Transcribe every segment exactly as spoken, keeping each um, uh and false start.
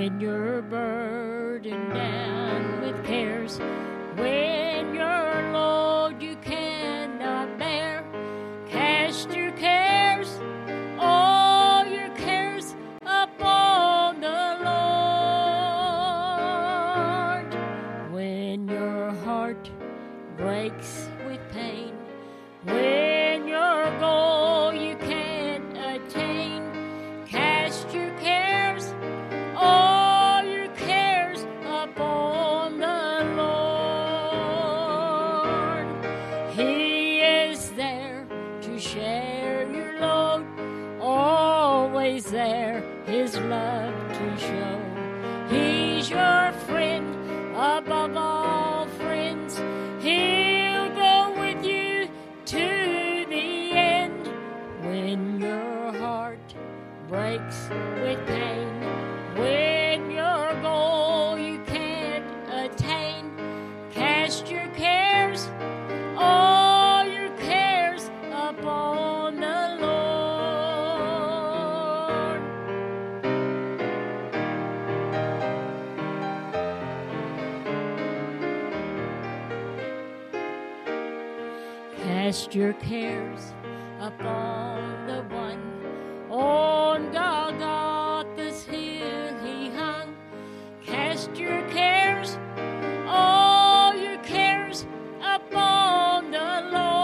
when you're burdened down with cares, when your load you cannot bear, cast your cares, all your cares upon the Lord. When your heart breaks with pain, when your goal you can't attain, cast your cares, all your cares upon the Lord. He is there to share your load, always there His love to show. He's your friend above all friends. He'll go with you to the end. When your heart breaks with pain, when your goal you can't attain, cast your cares, all your cares upon the Lord. Cast your cares upon the one on Golgotha's hill He hung. Cast your cares, all your cares upon the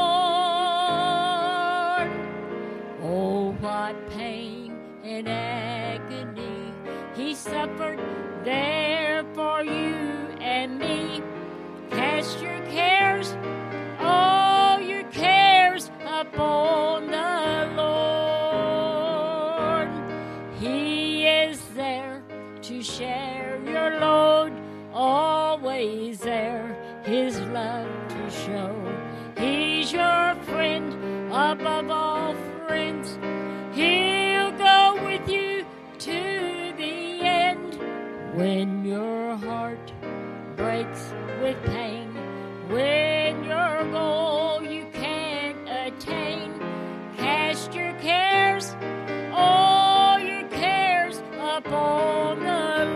Lord. Oh, what pain and agony He suffered there for you and me. Cast your cares, all your cares upon the Lord. He is there to share your load, always there His love to show. He's your friend above all friends. He'll go with you to the end. When your heart breaks with pain, when your goal you can't attain, cast your cares, all your cares upon the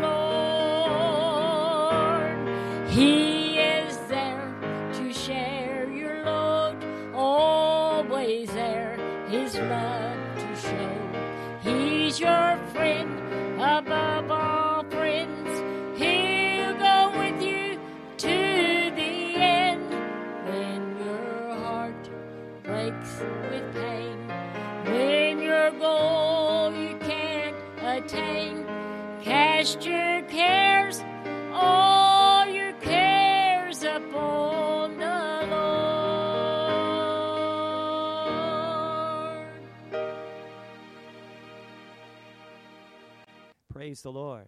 Lord. He is there to share your load, always there His love to show. He's your friend above all friends. He'll go with you to the end. When your heart breaks with pain, when your goal you can't attain, cast your cares, all your cares upon the Lord. Praise the Lord.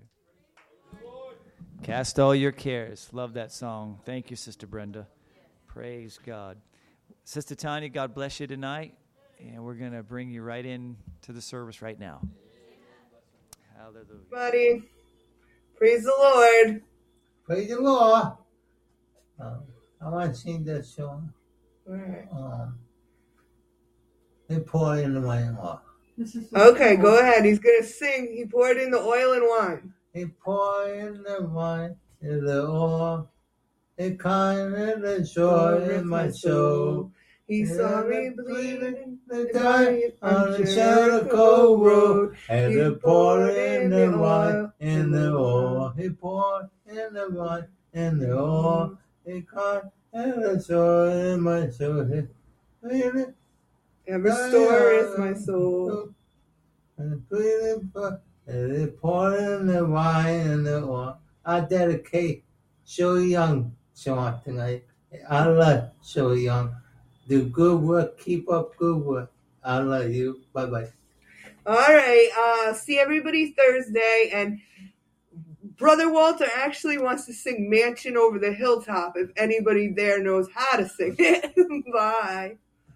Cast all your cares. Love that song. Thank you, Sister Brenda. Praise God. Sister Tanya, God bless you tonight. And we're going to bring you right in to the service right now. Hallelujah. Buddy, praise the Lord. Praise the Lord. Um, I want to sing that song. All right. Um, they pour in the wine oil. Okay, go ahead. He's going to sing. He poured in the oil and wine. They pour in the wine in the oil. They kind of the joy in my soul. He saw me bleeding, the dying on the Jericho road, and he poured in the wine in the oil. He poured in the wine in the oil. He kind of the joy in my soul. And restores my soul. And they poured in the wine in the oil. I dedicate So Young song tonight. I love So Young. Do good work. Keep up good work. I love you. Bye-bye. All right. Uh, see everybody Thursday. And Brother Walter actually wants to sing Mansion Over the Hilltop if anybody there knows how to sing it. Bye.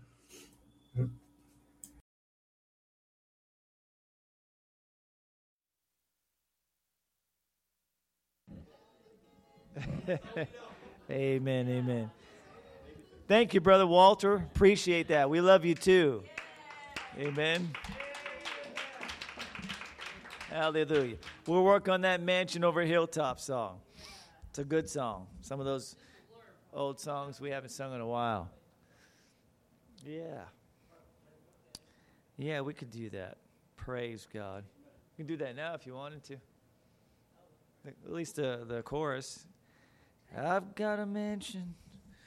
Amen, amen. Thank you, Brother Walter. Appreciate that. We love you too. Amen. Hallelujah. We'll work on that Mansion Over Hilltop song. It's a good song. Some of those old songs we haven't sung in a while. Yeah. Yeah, we could do that. Praise God. You can do that now if you wanted to. At least the, the chorus. I've got a mansion.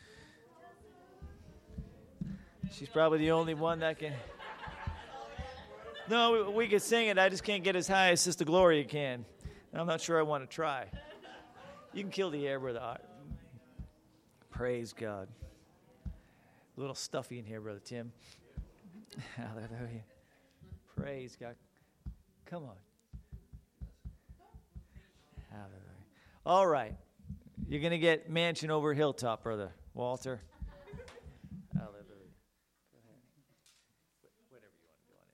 She's probably the only one that can. No, we, we could sing it. I just can't get as high as Sister Gloria can. And I'm not sure I want to try. You can kill the air with art. Praise God. A little stuffy in here, Brother Tim. Hallelujah. Praise God. Come on. Hallelujah. All right. You're going to get Mansion Over Hilltop, Brother Walter. Hallelujah. Go ahead. Whatever you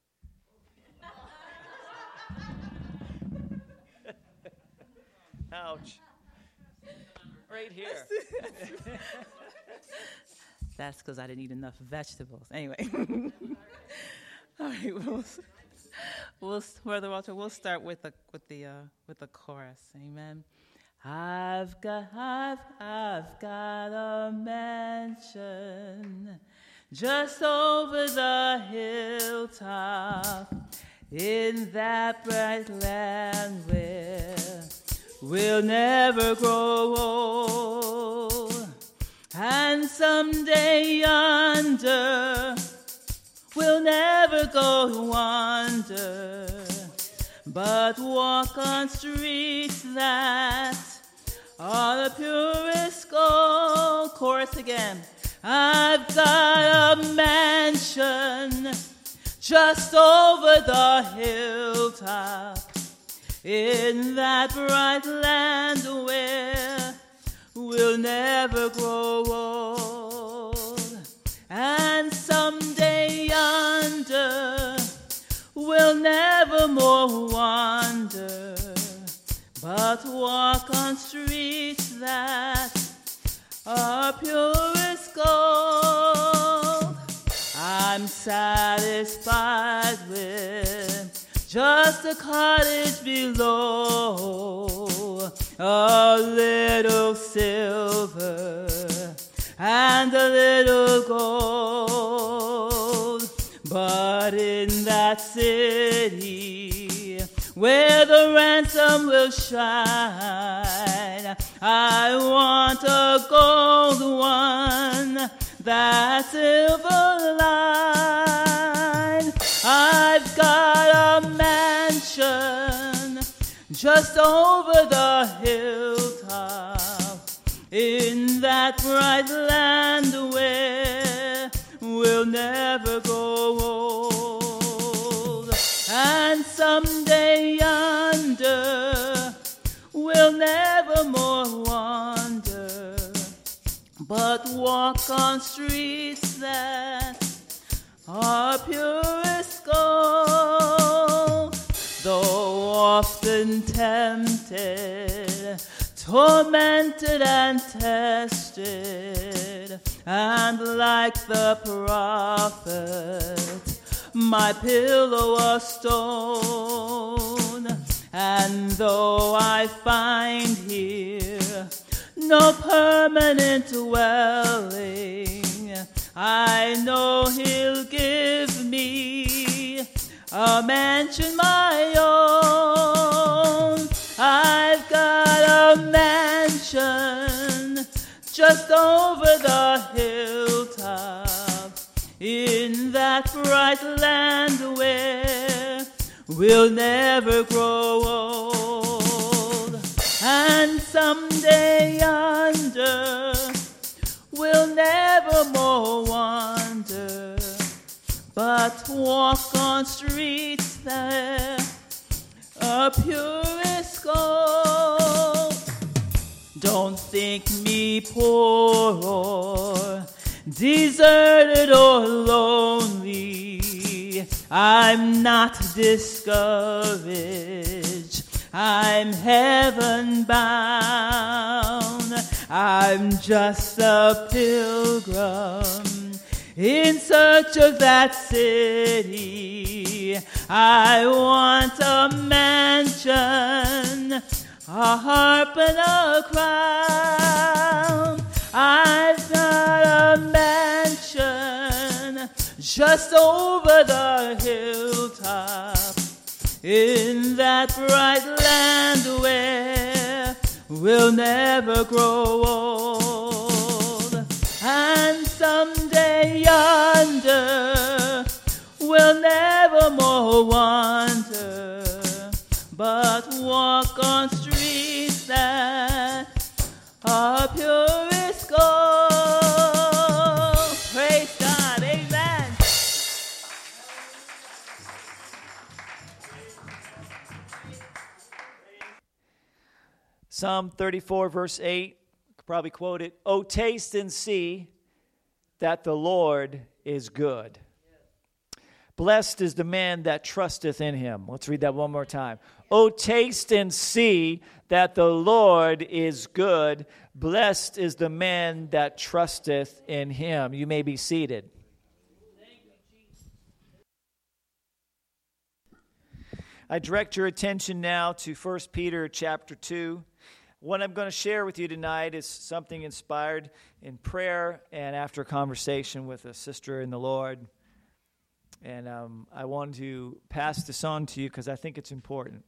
want to do on it. Ouch. Right here. That's because I didn't eat enough vegetables. Anyway. All right, we'll, we'll, Brother Walter, we'll start with the with the uh, with the chorus. Amen. I've got, I've, I've got a mansion just over the hilltop in that bright land where we'll never grow old, and someday yonder we'll never go wander, but walk on streets that are the purest gold. Chorus again. I've got a mansion just over the hilltop in that bright land where we'll never grow old, and someday yonder we'll never more wander, but walk on streets that are purest gold. I'm satisfied with just a cottage below, a little silver and a little gold, but in that city where the ransom will shine, I want a gold one, that silver line. I've got a mansion just over the hilltop in that bright land where we'll never grow old, and someday yonder we'll never more wander, but walk on streets that are purest gold. Though often tempted, tormented and tested, and like the prophet, my pillow a stone, and though I find here no permanent dwelling, I know he'll give me a mansion my own. I've got a mansion just over the hilltop in that bright land where we'll never grow old, and someday yonder we'll never more wander, but walk on streets that are purest gold. Don't think me poor or deserted or lonely. I'm not discouraged. I'm heaven bound. I'm just a pilgrim in search of that city sea. I want a mansion, a harp and a crown. I've got a mansion just over the hilltop, in that bright land where we'll never grow old. And someday yonder we'll never more wander, but walk on streets that are pure as gold. Praise God, amen. Psalm thirty-four, verse eight, could probably quote it. Oh, taste and see that the Lord is good. Blessed is the man that trusteth in him. Let's read that one more time. Oh, taste and see that the Lord is good. Blessed is the man that trusteth in him. You may be seated. I direct your attention now to First Peter chapter two. What I'm going to share with you tonight is something inspired in prayer and after a conversation with a sister in the Lord. And um, I want to pass this on to you because I think it's important.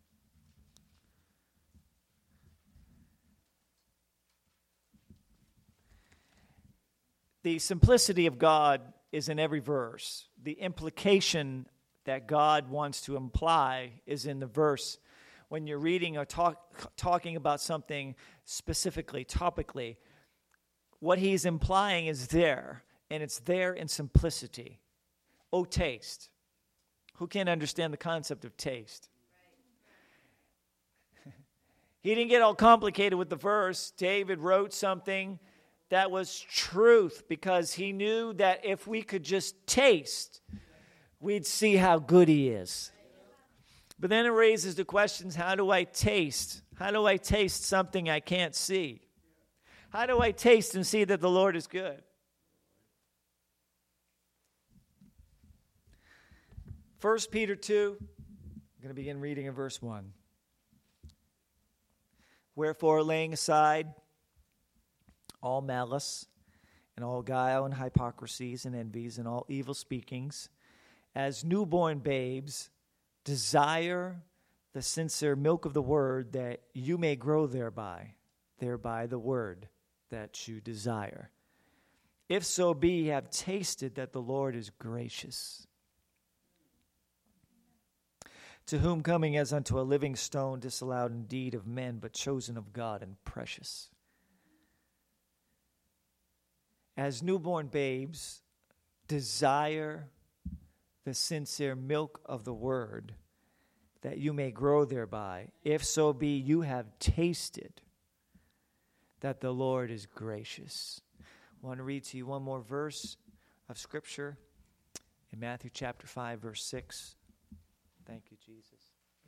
The simplicity of God is in every verse. The implication that God wants to imply is in the verse. When you're reading or talk, talking about something specifically, topically, what he's implying is there, and it's there in simplicity. Oh, taste. Who can't understand the concept of taste? He didn't get all complicated with the verse. David wrote something that was truth because he knew that if we could just taste, we'd see how good he is. But then it raises the questions, how do I taste? How do I taste something I can't see? How do I taste and see that the Lord is good? First Peter two, I'm going to begin reading in verse one. Wherefore, laying aside all malice and all guile and hypocrisies and envies and all evil speakings, as newborn babes, desire the sincere milk of the word, that you may grow thereby, thereby the word that you desire. If so be ye have tasted that the Lord is gracious, to whom coming as unto a living stone, disallowed indeed of men, but chosen of God and precious. As newborn babes, desire the sincere milk of the word, that you may grow thereby, if so be you have tasted that the Lord is gracious. I want to read to you one more verse of Scripture in Matthew chapter five, verse six. Thank you, Jesus.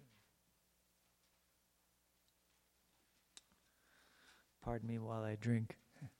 Pardon me while I drink.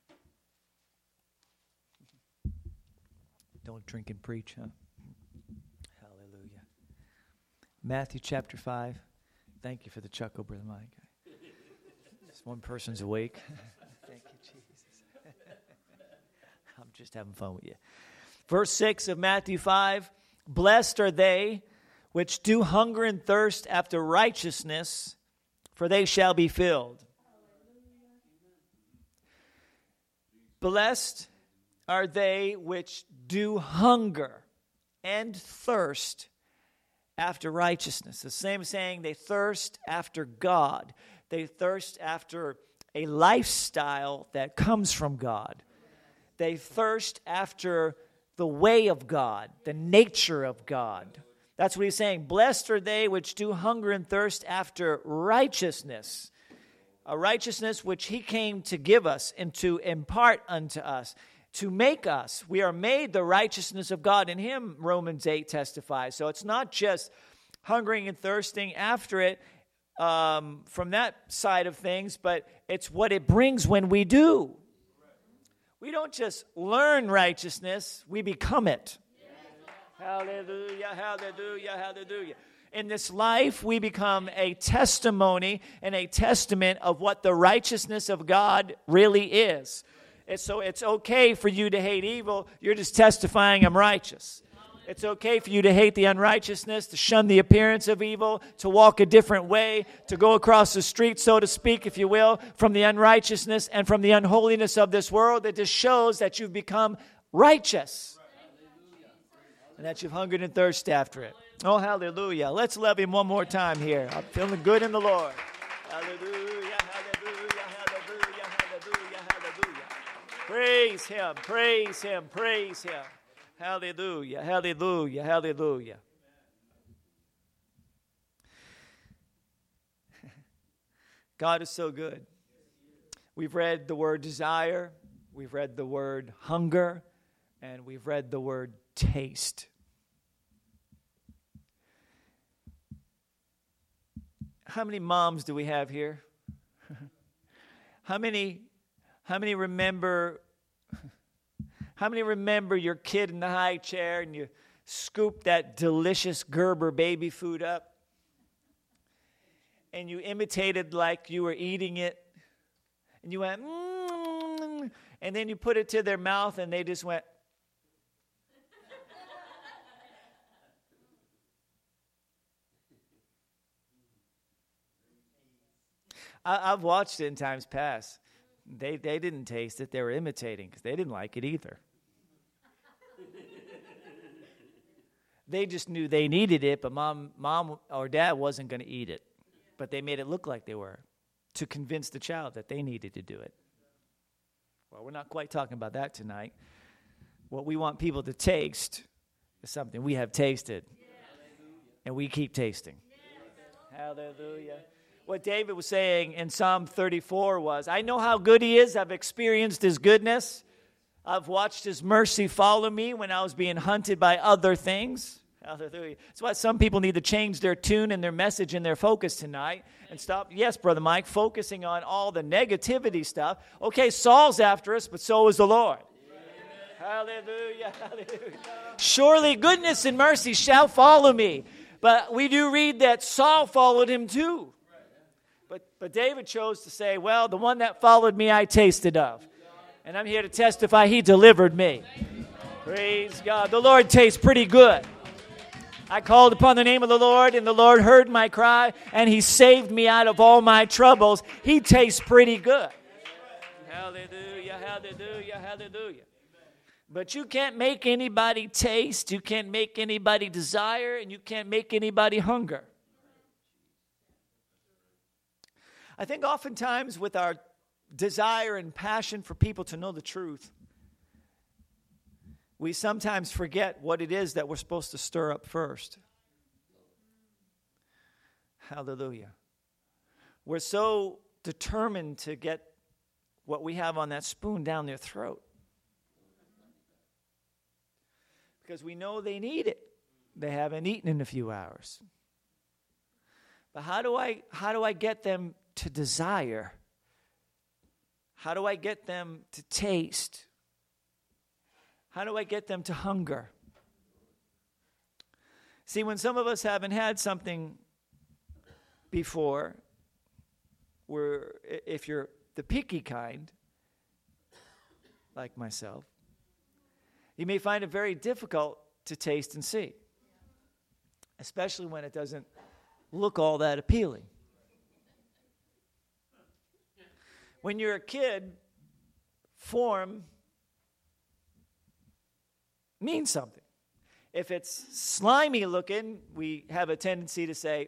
Don't drink and preach, huh? Hallelujah. Matthew chapter five. Thank you for the chuckle, Brother Mike. Just one person's awake. Thank you, Jesus. I'm just having fun with you. Verse six of Matthew five. Blessed are they which do hunger and thirst after righteousness, for they shall be filled. Blessed are they which do hunger and thirst after righteousness. The same saying, they thirst after God. They thirst after a lifestyle that comes from God. They thirst after the way of God, the nature of God. That's what he's saying. Blessed are they which do hunger and thirst after righteousness. A righteousness which he came to give us and to impart unto us, to make us. We are made the righteousness of God in him, Romans eight testifies. So it's not just hungering and thirsting after it um, from that side of things, but it's what it brings when we do. We don't just learn righteousness, we become it. Hallelujah, hallelujah, hallelujah. In this life, we become a testimony and a testament of what the righteousness of God really is. And so it's okay for you to hate evil. You're just testifying I'm righteous. It's okay for you to hate the unrighteousness, to shun the appearance of evil, to walk a different way, to go across the street, so to speak, if you will, from the unrighteousness and from the unholiness of this world. It just shows that you've become righteous and that you've hungered and thirsted after it. Oh, hallelujah. Let's love him one more time here. I'm feeling good in the Lord. Hallelujah, hallelujah, hallelujah, hallelujah, hallelujah. Praise him, praise him, praise him. Hallelujah, hallelujah, hallelujah. God is so good. We've read the word desire, we've read the word hunger, and we've read the word taste. How many moms do we have here? How many, how many remember... How many remember your kid in the high chair and you scoop that delicious Gerber baby food up and you imitated like you were eating it and you went, mm, and then you put it to their mouth and they just went, I, I've watched it in times past. They, they didn't taste it. They were imitating because they didn't like it either. They just knew they needed it, but mom, mom or dad wasn't going to eat it. But they made it look like they were to convince the child that they needed to do it. Well, we're not quite talking about that tonight. What we want people to taste is something we have tasted, and we keep tasting. Hallelujah. What David was saying in Psalm thirty-four was, I know how good he is. I've experienced his goodness. I've watched his mercy follow me when I was being hunted by other things. Hallelujah. That's why some people need to change their tune and their message and their focus tonight and stop, yes, Brother Mike, focusing on all the negativity stuff. Okay, Saul's after us, but so is the Lord. Hallelujah, hallelujah. Surely goodness and mercy shall follow me. But we do read that Saul followed him too. But, but David chose to say, well, the one that followed me I tasted of. And I'm here to testify he delivered me. Praise God. The Lord tastes pretty good. I called upon the name of the Lord, and the Lord heard my cry, and he saved me out of all my troubles. He tastes pretty good. Hallelujah, hallelujah, hallelujah. But you can't make anybody taste, you can't make anybody desire, and you can't make anybody hunger. I think oftentimes with our desire and passion for people to know the truth, we sometimes forget what it is that we're supposed to stir up first. Hallelujah. We're so determined to get what we have on that spoon down their throat because we know they need it. They haven't eaten in a few hours. But how do I how do I get them to desire? How do I get them to taste? How do I get them to hunger? See, when some of us haven't had something before, we're, if you're the picky kind, like myself, you may find it very difficult to taste and see, especially when it doesn't look all that appealing. When you're a kid, form means something. If it's slimy looking, we have a tendency to say,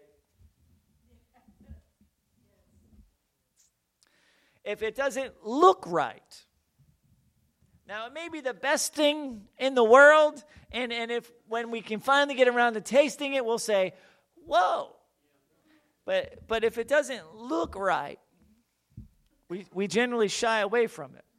if it doesn't look right. Now, it may be the best thing in the world, and, and if when we can finally get around to tasting it, we'll say, whoa. But but if it doesn't look right, we, we generally shy away from it.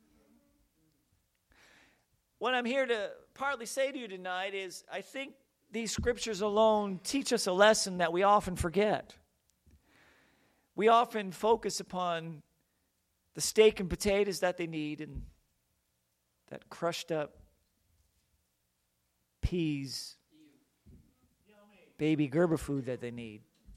What I'm here to partly say to you tonight is I think these scriptures alone teach us a lesson that we often forget. We often focus upon the steak and potatoes that they need and that crushed up peas baby Gerber food that they need.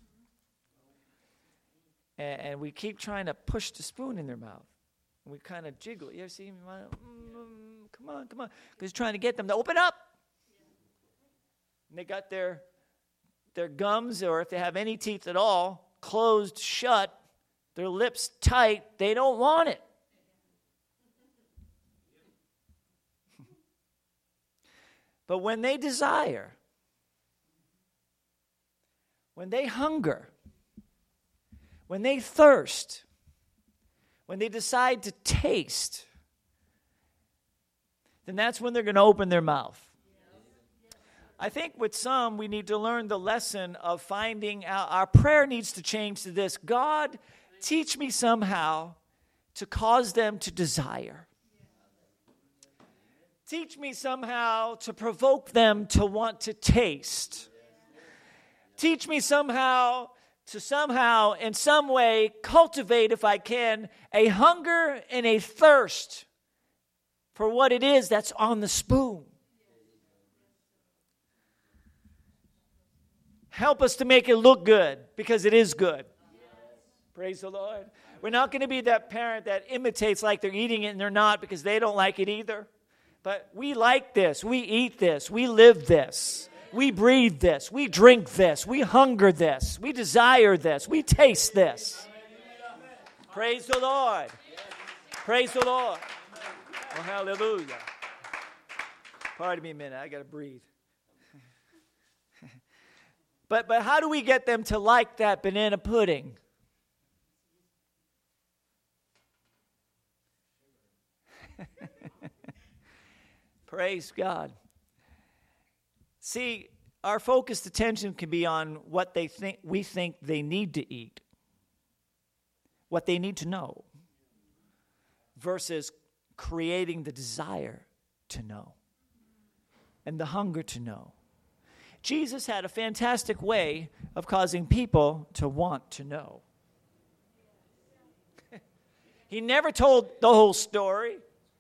And, and we keep trying to push the spoon in their mouth. And we kind of jiggle. You ever see me? Mm, come on, come on. Because trying to get them to open up. And they got their, their gums, or if they have any teeth at all, closed shut, their lips tight. They don't want it. But when they desire, when they hunger, when they thirst, when they decide to taste, then that's when they're going to open their mouth. I think with some, we need to learn the lesson of finding out. Our prayer needs to change to this: God, teach me somehow to cause them to desire. Teach me somehow to provoke them to want to taste. Teach me somehow to somehow, in some way, cultivate, if I can, a hunger and a thirst for what it is that's on the spoon. Help us to make it look good, because it is good. Praise the Lord. We're not going to be that parent that imitates like they're eating it and they're not, because they don't like it either. But we like this. We eat this. We live this. We breathe this. We drink this. We hunger this. We desire this. We taste this. Praise the Lord. Praise the Lord. Oh, hallelujah. Pardon me a minute. I got to breathe. But but how do we get them to like that banana pudding? Praise God. See, our focused attention can be on what they think we think they need to eat, what they need to know, versus creating the desire to know and the hunger to know. Jesus had a fantastic way of causing people to want to know. He never told the whole story.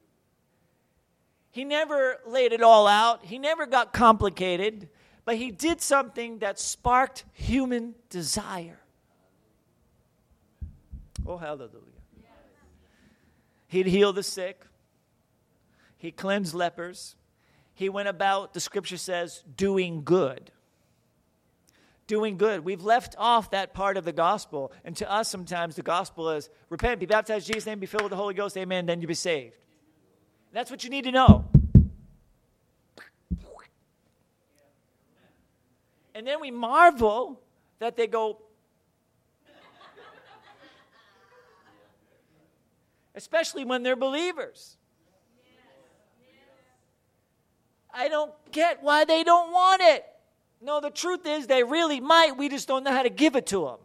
He never laid it all out. He never got complicated. But he did something that sparked human desire. Oh, hallelujah. He'd heal the sick. He cleansed lepers. He went about, the scripture says, doing good. Doing good. We've left off that part of the gospel. And to us, sometimes the gospel is, repent, be baptized in Jesus' name, be filled with the Holy Ghost, amen, then you'll be saved. That's what you need to know. And then we marvel that they go, especially when they're believers. I don't get why they don't want it. No, the truth is they really might. We just don't know how to give it to them.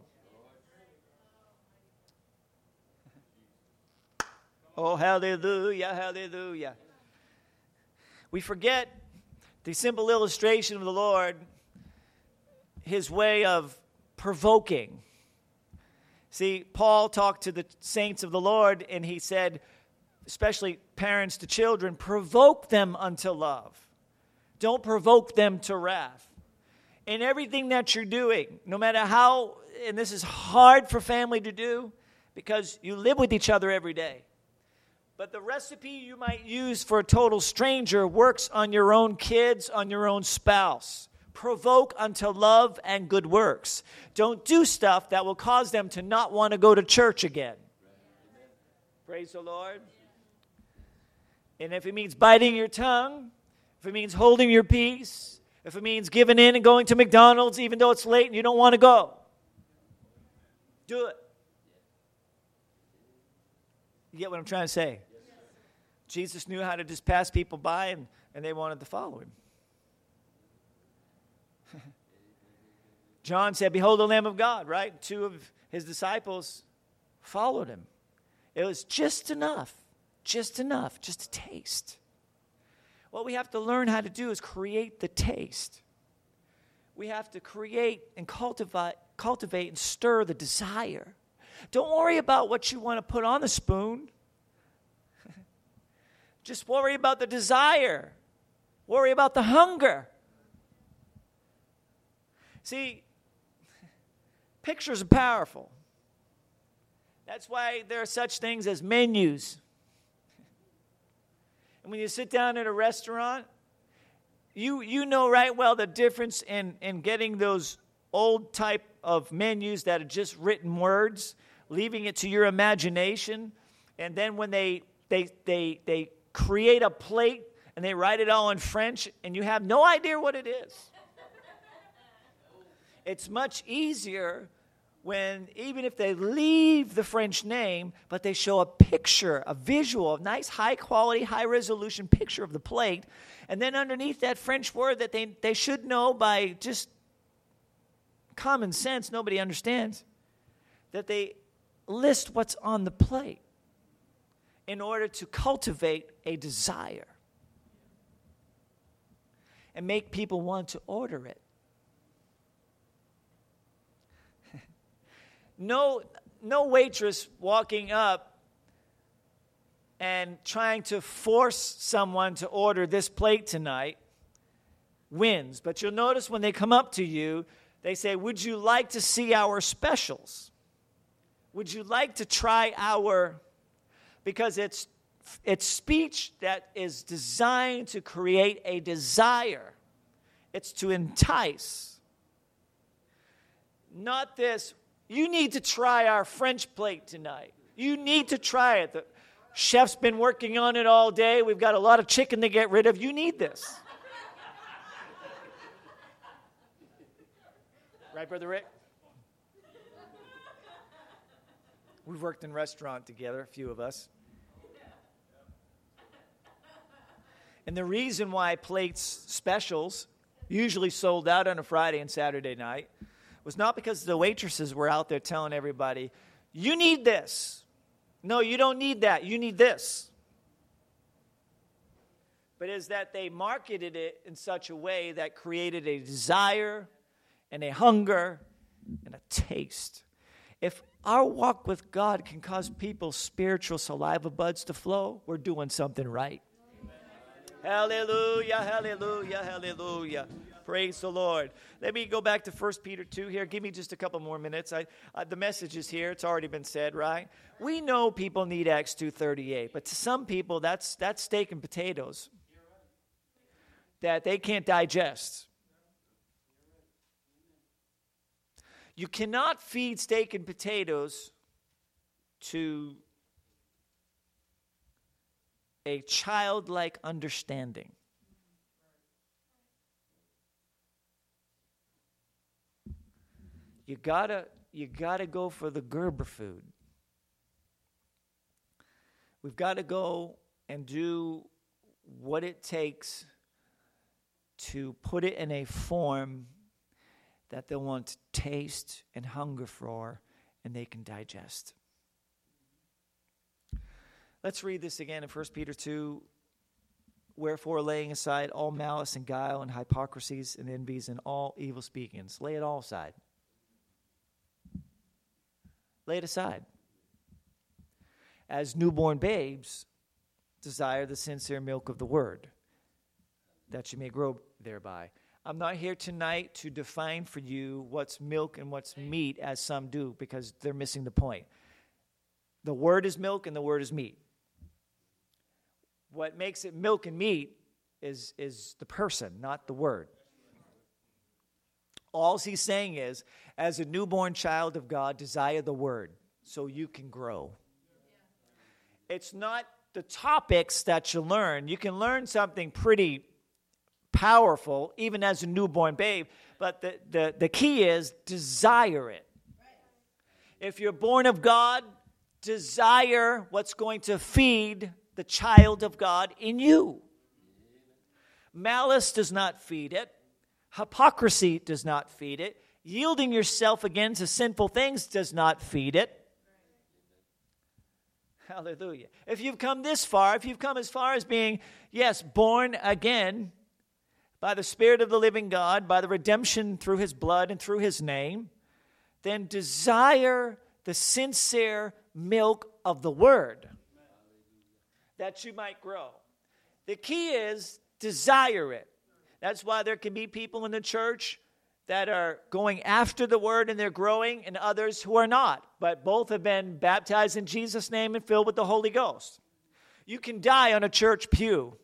Oh, hallelujah, hallelujah. We forget the simple illustration of the Lord, his way of provoking. See, Paul talked to the saints of the Lord, and he said, especially parents to children, provoke them unto love. Don't provoke them to wrath. In everything that you're doing, no matter how, and this is hard for family to do because you live with each other every day. But the recipe you might use for a total stranger works on your own kids, on your own spouse. Provoke unto love and good works. Don't do stuff that will cause them to not want to go to church again. Praise the Lord. And if it means biting your tongue, if it means holding your peace, if it means giving in and going to McDonald's even though it's late and you don't want to go, do it. You get what I'm trying to say? Jesus knew how to just pass people by, and, and they wanted to follow him. John said, behold the Lamb of God, right? Two of his disciples followed him. It was just enough, just enough, just a taste. What we have to learn how to do is create the taste. We have to create and cultivate, cultivate and stir the desire. Don't worry about what you want to put on the spoon. Just worry about the desire. Worry about the hunger. See, pictures are powerful. That's why there are such things as menus. And when you sit down at a restaurant, you you know right well the difference in, in getting those old type of menus that are just written words, leaving it to your imagination, and then when they they they they create a plate and they write it all in French and you have no idea what it is. It's much easier when, even if they leave the French name, but they show a picture, a visual, a nice high-quality, high-resolution picture of the plate, and then underneath that French word that they, they should know by just common sense, nobody understands, that they list what's on the plate in order to cultivate a desire and make people want to order it. No, no waitress walking up and trying to force someone to order this plate tonight wins. But you'll notice when they come up to you, they say, would you like to see our specials? Would you like to try our... Because it's, it's speech that is designed to create a desire. It's to entice. Not this... You need to try our French plate tonight. You need to try it. The chef's been working on it all day. We've got a lot of chicken to get rid of. You need this. Right, Brother Rick? We've worked in restaurant together, a few of us. And the reason why plates specials usually sold out on a Friday and Saturday night was not because the waitresses were out there telling everybody, you need this. No, you don't need that. You need this. But is that they marketed it in such a way that created a desire and a hunger and a taste. If our walk with God can cause people's spiritual saliva buds to flow, we're doing something right. Hallelujah, hallelujah, hallelujah. Praise the Lord. Let me go back to First Peter two here. Give me just a couple more minutes. I, uh, the message is here. It's already been said, right? We know people need Acts two thirty-eight, but to some people, that's that's steak and potatoes that they can't digest. You cannot feed steak and potatoes to a childlike understanding. You gotta, you gotta go for the Gerber food. We've got to go and do what it takes to put it in a form that they'll want to taste and hunger for, and they can digest. Let's read this again in First Peter two. Wherefore, laying aside all malice and guile and hypocrisies and envies and all evil speakings. Lay it all aside. Lay it aside. As newborn babes, desire the sincere milk of the word, that you may grow thereby. I'm not here tonight to define for you what's milk and what's meat, as some do, because they're missing the point. The word is milk and the word is meat. What makes it milk and meat is, is the person, not the word. All he's saying is, as a newborn child of God, desire the word so you can grow. It's not the topics that you learn. You can learn something pretty powerful, even as a newborn babe, but the, the, the key is desire it. If you're born of God, desire what's going to feed the child of God in you. Malice does not feed it. Hypocrisy does not feed it. Yielding yourself again to sinful things does not feed it. Hallelujah. If you've come this far, if you've come as far as being, yes, born again by the Spirit of the living God, by the redemption through his blood and through his name, then desire the sincere milk of the word that you might grow. The key is desire it. That's why there can be people in the church that are going after the word and they're growing, and others who are not. But both have been baptized in Jesus' name and filled with the Holy Ghost. You can die on a church pew.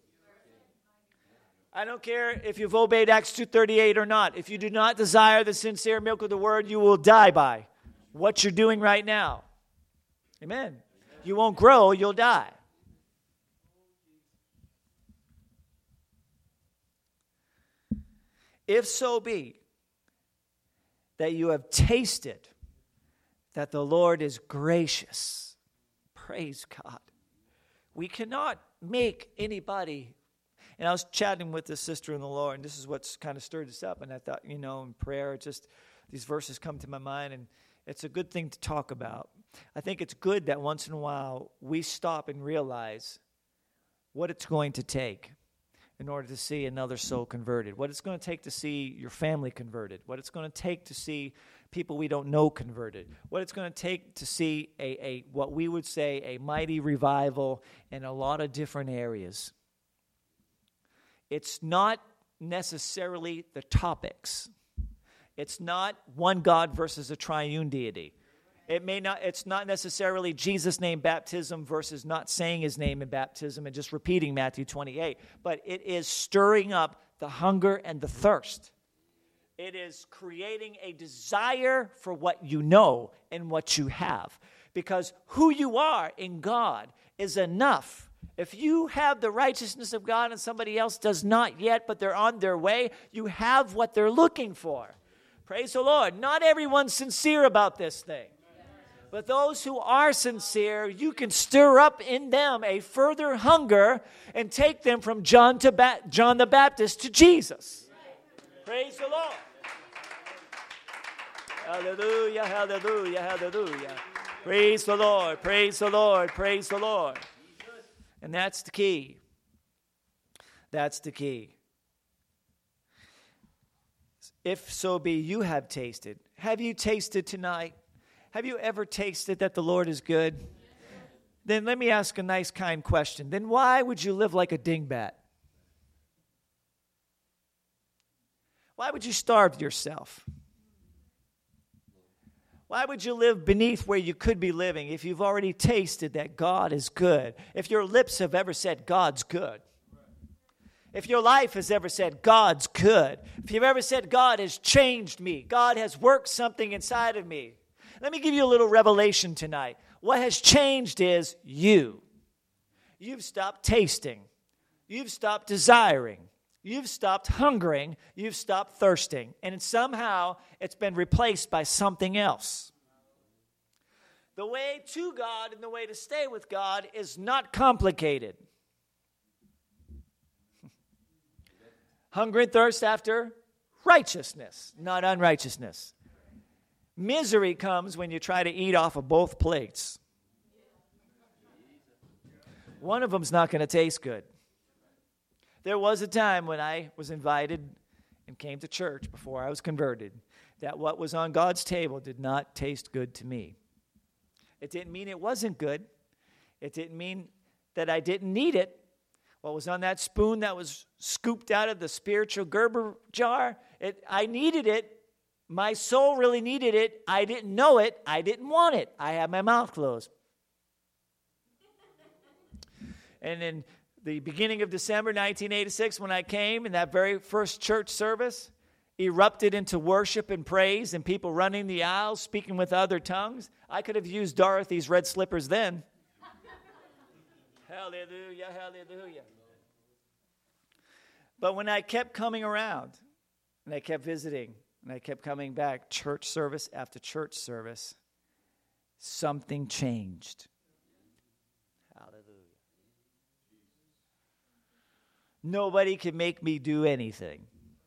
I don't care if you've obeyed Acts two thirty-eight or not. If you do not desire the sincere milk of the word, you will die by what you're doing right now. Amen. You won't grow, you'll die. If so be that you have tasted that the Lord is gracious. Praise God. We cannot make anybody. And I was chatting with this sister in the Lord, and this is what's kind of stirred us up. And I thought, you know, in prayer, it just these verses come to my mind, and it's a good thing to talk about. I think it's good that once in a while we stop and realize what it's going to take in order to see another soul converted, what it's going to take to see your family converted, what it's going to take to see people we don't know converted, what it's going to take to see a, a what we would say a mighty revival in a lot of different areas. It's not necessarily the topics. It's not one God versus a triune deity. It may not, it's not necessarily Jesus' name baptism versus not saying his name in baptism and just repeating Matthew twenty-eight. But it is stirring up the hunger and the thirst. It is creating a desire for what you know and what you have. Because who you are in God is enough. If you have the righteousness of God and somebody else does not yet, but they're on their way, you have what they're looking for. Praise the Lord. Not everyone's sincere about this thing. But those who are sincere, you can stir up in them a further hunger and take them from John to ba- John the Baptist to Jesus. Praise the Lord. Hallelujah, hallelujah, hallelujah. Praise the Lord, praise the Lord, praise the Lord. And that's the key. That's the key. If so be you have tasted. Have you tasted tonight? Have you ever tasted that the Lord is good? Then let me ask a nice, kind question. Then why would you live like a dingbat? Why would you starve yourself? Why would you live beneath where you could be living if you've already tasted that God is good? If your lips have ever said, God's good. If your life has ever said, God's good. If you've ever said, God has changed me. God has worked something inside of me. Let me give you a little revelation tonight. What has changed is you. You've stopped tasting. You've stopped desiring. You've stopped hungering. You've stopped thirsting. And somehow it's been replaced by something else. The way to God and the way to stay with God is not complicated. Hunger and thirst after righteousness, not unrighteousness. Misery comes when you try to eat off of both plates. One of them's not going to taste good. There was a time when I was invited and came to church before I was converted that what was on God's table did not taste good to me. It didn't mean it wasn't good. It didn't mean that I didn't need it. What was on that spoon that was scooped out of the spiritual Gerber jar, it, I needed it. My soul really needed it. I didn't know it. I didn't want it. I had my mouth closed. And in the beginning of December nineteen eighty-six, when I came, in that very first church service, erupted into worship and praise and people running the aisles, speaking with other tongues. I could have used Dorothy's red slippers then. Hallelujah, hallelujah. But when I kept coming around, and I kept visiting, and I kept coming back, church service after church service, something changed. Hallelujah. Nobody could make me do anything.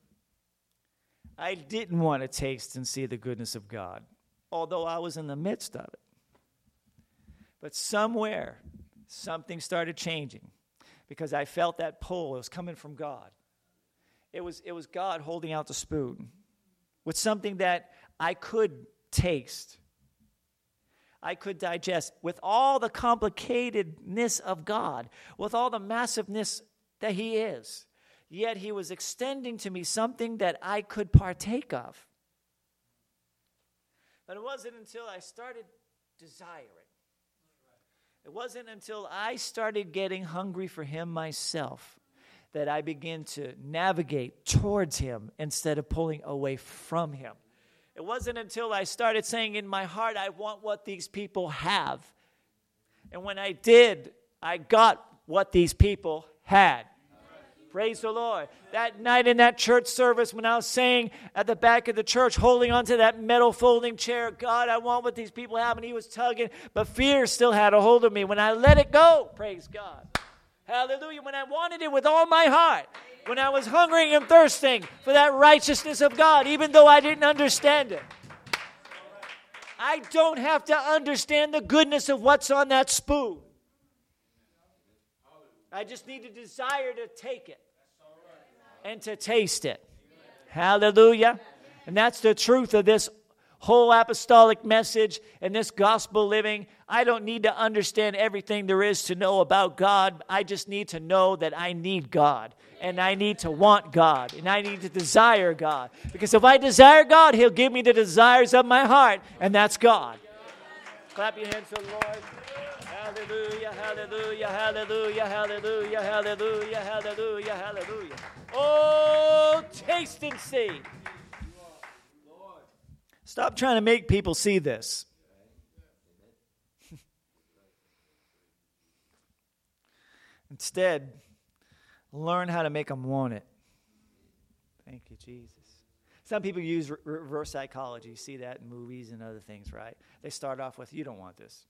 I didn't want to taste and see the goodness of God, although I was in the midst of it. But somewhere, something started changing because I felt that pull. It was coming from God. It was, it was God holding out the spoon with something that I could taste. I could digest with all the complicatedness of God, with all the massiveness that he is. yet he was extending to me something that I could partake of. But it wasn't until I started desiring. It wasn't until I started getting hungry for him myself that I began to navigate towards him instead of pulling away from him. It wasn't until I started saying in my heart, I want what these people have. And when I did, I got what these people had. Praise the Lord. That night in that church service when I was saying at the back of the church, holding onto that metal folding chair, God, I want what these people have, and he was tugging, but fear still had a hold of me. When I let it go, praise God. Hallelujah. When I wanted it with all my heart, when I was hungering and thirsting for that righteousness of God, even though I didn't understand it. I don't have to understand the goodness of what's on that spoon. I just need a desire to take it and to taste it. Hallelujah. And that's the truth of this whole apostolic message and this gospel living. I don't need to understand everything there is to know about God. I just need to know that I need God. And I need to want God. And I need to desire God. Because if I desire God, he'll give me the desires of my heart. And that's God. Clap your hands for the Lord. Hallelujah, hallelujah, hallelujah, hallelujah, hallelujah, hallelujah, hallelujah. Oh, taste and see. Stop trying to make people see this. Instead, learn how to make them want it. Thank you, Jesus. Some people use re- reverse psychology. You see that in movies and other things, right? They start off with, you don't want this.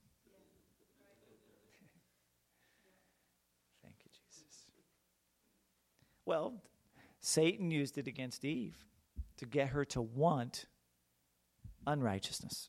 Thank you, Jesus. Well, Satan used it against Eve to get her to want unrighteousness.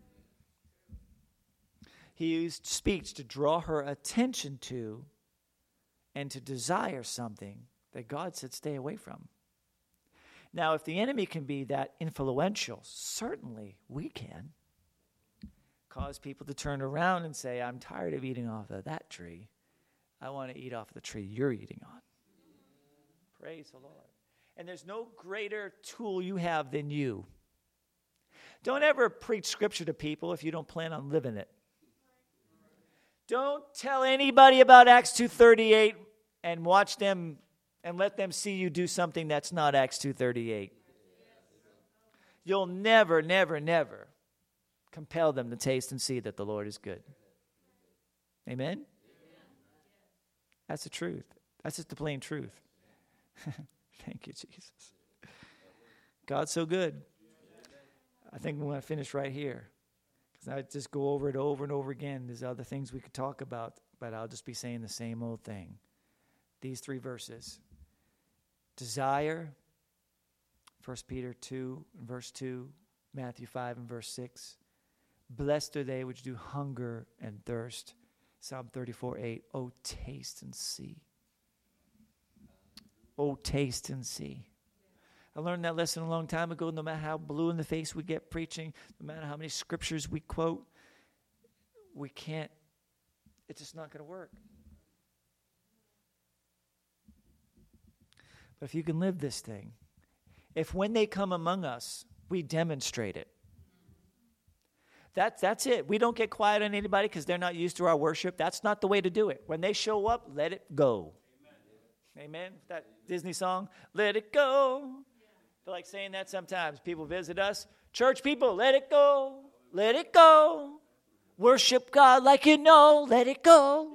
He used speech to draw her attention to and to desire something that God said stay away from. Now, if the enemy can be that influential, certainly we can cause people to turn around and say, I'm tired of eating off of that tree. I want to eat off the tree you're eating on. Praise the Lord. And there's no greater tool you have than you. Don't ever preach scripture to people if you don't plan on living it. Don't tell anybody about Acts two thirty-eight and watch them and let them see you do something that's not Acts two thirty-eight. You'll never, never, never compel them to taste and see that the Lord is good. Amen? That's the truth. That's just the plain truth. Thank you, Jesus. God's so good. I think we're going to finish right here. Because I just go over it over and over again. There's other things we could talk about, but I'll just be saying the same old thing. These three verses. Desire, First Peter two, verse two, Matthew five and verse six. Blessed are they which do hunger and thirst. Psalm thirty-four eight. Oh, taste and see. Oh, taste and see. I learned that lesson a long time ago. No matter how blue in the face we get preaching, no matter how many scriptures we quote, we can't, it's just not going to work. But if you can live this thing, if when they come among us, we demonstrate it. That's, that's it. We don't get quiet on anybody because they're not used to our worship. That's not the way to do it. When they show up, let it go. Amen. Amen. That Disney song, let it go. I feel like saying that sometimes. People visit us. Church people, let it go. Let it go. Worship God like you know. Let it go.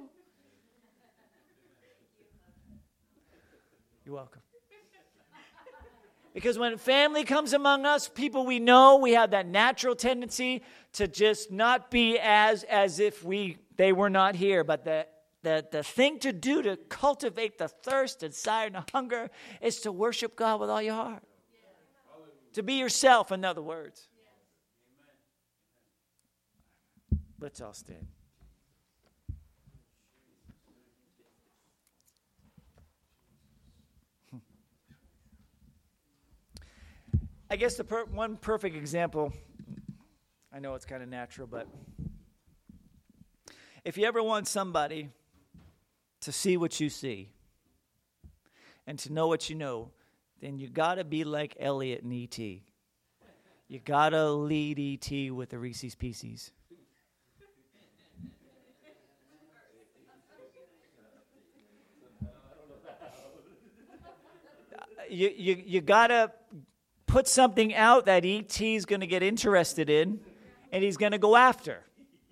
You're welcome. Because when family comes among us, people we know, we have that natural tendency to just not be as as if we they were not here. But the, the, the thing to do to cultivate the thirst, the desire, and the hunger is to worship God with all your heart. To be yourself, in other words. Let's all stand. I guess the per- one perfect example, I know it's kind of natural, but if you ever want somebody to see what you see, and to know what you know, then you got to be like Elliot and E T You got to lead E T with the Reese's Pieces. You, you, you got to put something out that E T is going to get interested in, and he's going to go after.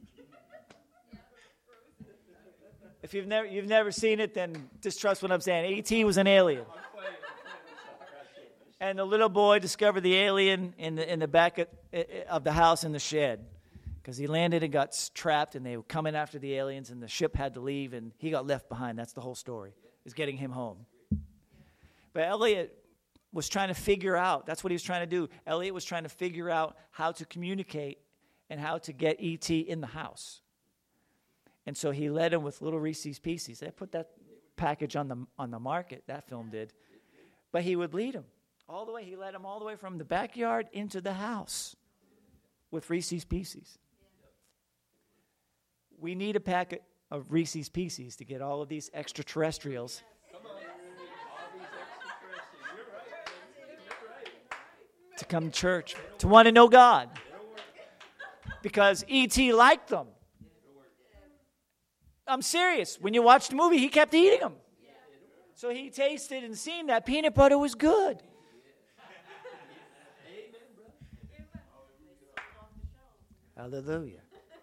If you've never you've never seen it, then distrust what I'm saying. E T was an alien, and the little boy discovered the alien in the in the back of, of the house in the shed, because he landed and got trapped, and they were coming after the aliens, and the ship had to leave, and he got left behind. That's the whole story, is getting him home. But Elliot was trying to figure out, that's what he was trying to do. Elliot was trying to figure out how to communicate and how to get E T in the house. And so he led him with little Reese's Pieces. They put that package on the on the market, that film did. But he would lead him all the way. He led him all the way from the backyard into the house with Reese's Pieces. We need a packet of Reese's Pieces to get all of these extraterrestrials to come to church, to want to know God. Because E T liked them. I'm serious. When you watch the movie, he kept eating them. So he tasted and seen that peanut butter was good. Hallelujah.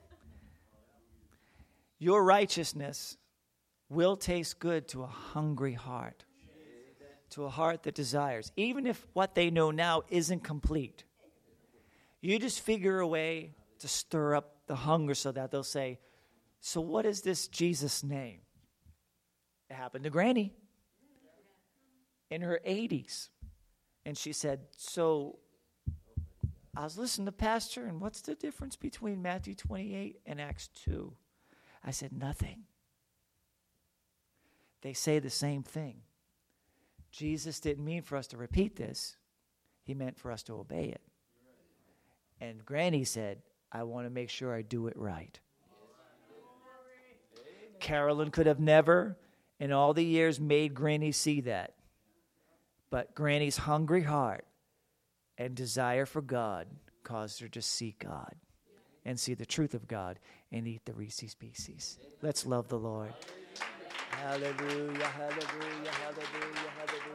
Your righteousness will taste good to a hungry heart, to a heart that desires, even if what they know now isn't complete. You just figure a way to stir up the hunger so that they'll say, so what is this Jesus' name? It happened to Granny in her eighties. And she said, so I was listening to Pastor, and what's the difference between Matthew twenty-eight and Acts two? I said, nothing. They say the same thing. Jesus didn't mean for us to repeat this. He meant for us to obey it. And Granny said, I want to make sure I do it right. Carolyn could have never, in all the years, made Granny see that. But Granny's hungry heart and desire for God caused her to seek God and see the truth of God and eat the Reese's Pieces. Let's love the Lord. Hallelujah, hallelujah, hallelujah, hallelujah.